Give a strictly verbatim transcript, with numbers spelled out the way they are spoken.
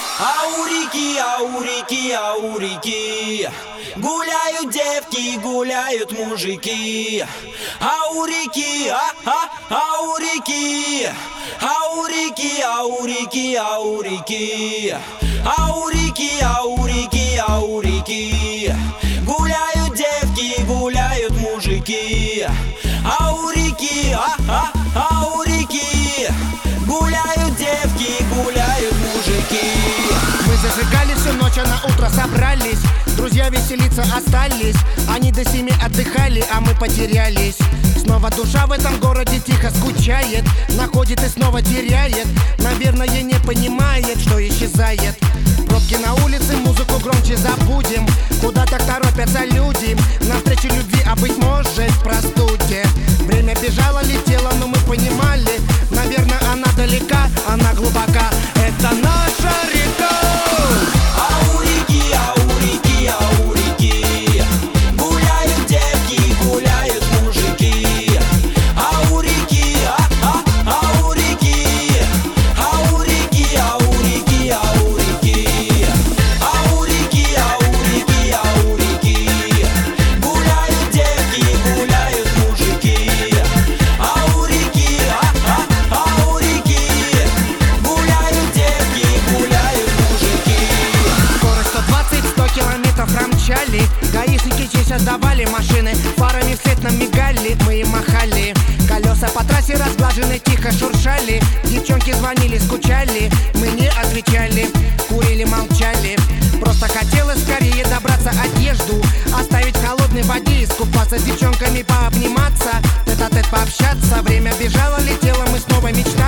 А у реки, а у реки, а у реки гуляют девки, гуляют мужики. А у реки, а, а, а у реки, а у реки, а у реки, а у реки, а у реки, а у реки, а у реки гуляют девки, гуляют мужики. А у реки, а, а, а у реки гуляют девки, гуляют мужики. Мы зажигали всю ночь, а на утро собрались. Друзья веселиться остались. Они до семи отдыхали, а мы потерялись. Снова душа в этом городе тихо скучает, находит и снова теряет. Наверное, не понимает, что исчезает. Пробки на улице, музыку громче забудем. Куда так торопятся люди навстречу любви, а быть может в простуде. Время бежало, летело, но мы понимали, наверное, она далека, она глубока. Это наша река. А у реки, а у реки, а у реки гуляют девки, гуляют мужики. А у реки, а, а, а у реки, а у реки, а у реки, а у реки, а у реки, а у реки, а у реки гуляют девки, гуляют мужики. А у реки, а, а, а у реки гуляют девки, гуляют мужики. Скорость сто двадцать сто километров промчали. Гаишники честь отдавали машины, фарами вслед нам мигали, мы им махали. Колеса по трассе разглажены, тихо шуршали. Девчонки звонили, скучали, мы не отвечали, курили, молчали. Просто хотелось скорее добраться, одежду оставить в холодной воде, искупаться, с девчонками пообниматься, тет-а-тет пообщаться. Время бежало, летело, мы снова мечтали.